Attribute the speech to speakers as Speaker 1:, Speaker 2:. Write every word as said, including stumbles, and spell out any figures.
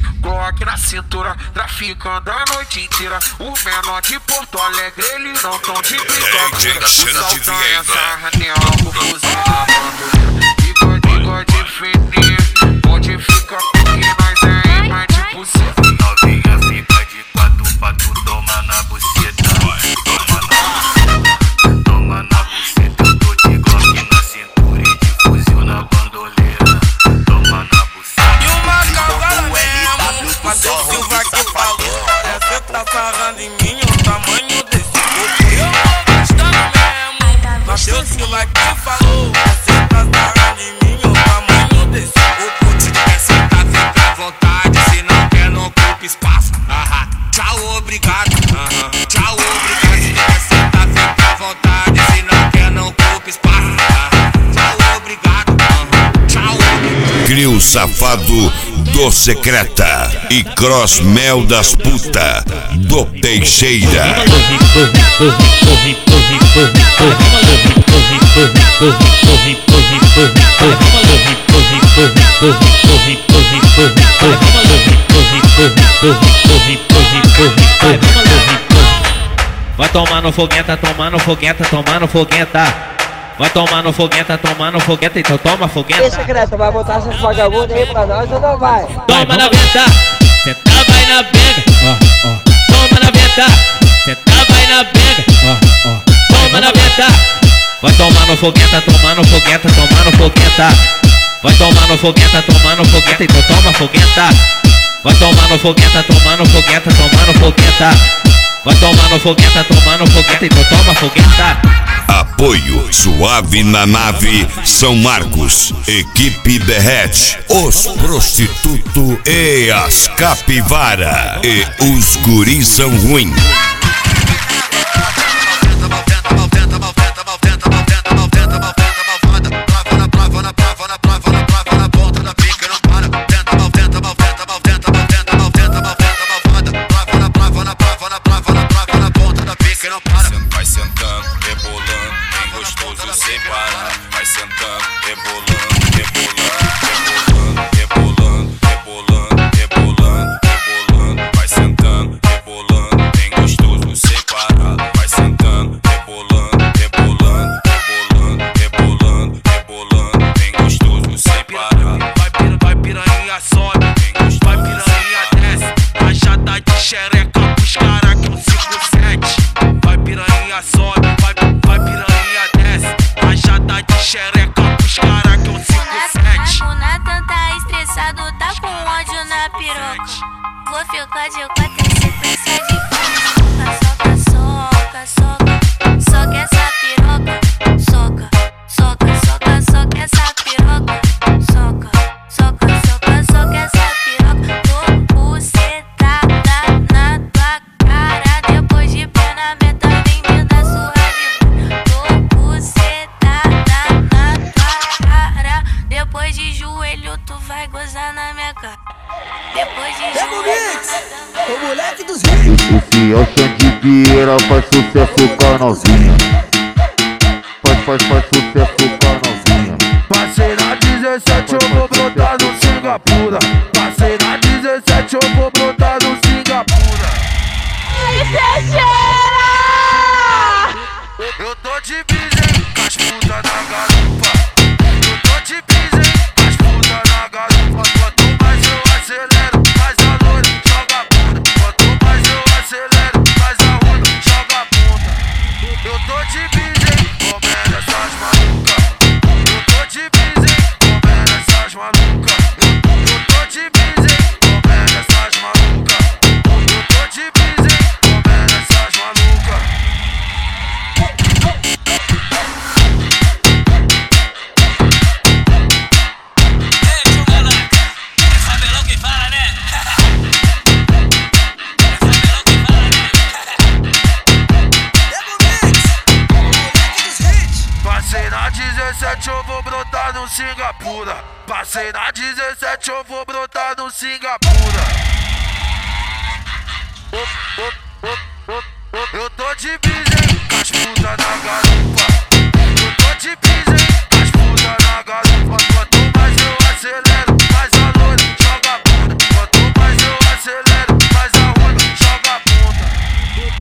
Speaker 1: Glock na cintura, traficando a noite inteira. O menor de Porto Alegre, eles não tão de brincadeira. O saldanha, sarranel, buzina na bandoleira. Bigode, bigode fininho, pode ficar porque nós é mais de buceta.
Speaker 2: Novinha fica de quatro pra tu tomar na buceta. Toma na, toma na buceta. Eu tô de Glock na cintura e de fuzil na bandoleira. Toma na buceta.
Speaker 3: E uma cagada mesmo, Matheus Silva que falou. Essa tá sarrando em mim o tamanho desse corpo. Eu tô gostando mesmo, Matheus Silva que falou. Você tá sarrando em mim o tamanho desse corpo.
Speaker 4: Se quer sentar, fica à vontade. Se não quer, não ocupa espaço. Aham, tchau, obrigado. Aham, tchau, obrigado. Se quer sentar, fica à vontade. Se não quer, não ocupa espaço. Aham, tchau, obrigado. Aham, tchau, obrigado.
Speaker 5: Crio safado do Secreta e Cross Mel das Puta do Teixeira.
Speaker 6: Vai tomar no fogueta, tomar no fogueta, tomar no fogueta. Vai tomar no fogueta, tomar no fogueta, então toma fogueta.
Speaker 7: E Secreta, vai botar essas vagabundas aí pra nós ou não vai?
Speaker 6: Toma na venta, senta vai na pega, ó, ó. Toma na venta, senta vai na pega, ó, ó. Toma na venta. Vai tomar no fogueta, tomar no fogueta, tomar no fogueta. Vai tomar no fogueta, tomar no fogueta, então toma fogueta. Vai tomar no fogueta, tomar no fogueta, tomar no fogueta. Vai tomar no fogueta, tomar no fogueta, então toma fogueta.
Speaker 5: Apoio Suave na Nave São Marcos. Equipe Derrete, os prostitutos e as capivara. E os guris são ruins.
Speaker 2: Vai sentando, rebolando, bem gostoso sem parar. Vai sentando, rebolando, rebolando, rebolando, rebolando, rebolando, rebolando. Vai sentando, rebolando, bem gostoso sem parar. Vai sentando, rebolando, rebolando, rebolando, rebolando, rebolando, bem gostoso sem parar.
Speaker 3: Vai piranha, vai piranha, sobe. Vai piranha, desce. Rajada de xereca pros caras que um cinco sete. Vai piranha, sobe. Vai, vai piranha, desce. Rajada de xereca pros caras que um cinco sete.
Speaker 8: O Nathan tá estressado, tá com ódio na piroca. Vou ficar de quatro em sequência de soca, soca, soca, soca essa piroca. Soca, soca, soca, soca essa piroca. Soca, soca, soca, soca essa piroca. Tô bucetada na tua cara. Depois de pena, meta vem me dar surra de. Tô bucetada na tua cara. Depois de joelho, tu vai gozar na minha cara. Depois de joelho.
Speaker 7: O moleque dos vídeos.
Speaker 9: Esse é o Xande Vieira, faz sucesso com a novinha. Faz, faz, faz sucesso com a novinha.
Speaker 3: Passei na dezessete, eu vou brotar no Singapura. Passei na dezessete, eu vou brotar no Singapura. Eu tô de bis, com as putas na garupa. Eu tô de bis, com as putas na garupa. Quanto mais eu acelero, mais a loira joga a bunda. Quanto mais eu acelero, mais a roda joga a bunda. Eu tô de bis, comendo essas malucas. Eu tô de bis, comendo essas malucas. Eu tô de bis, comendo essas malucas. Eu tô de bis, comendo essas malucas. Passei na dezessete, eu vou brotar no Singapura. Passei na dezessete, eu vou brotar no Singapura. Eu tô de bis, com as putas na garupa. Eu tô de bis, com as putas na garupa. Quanto mais eu acelero,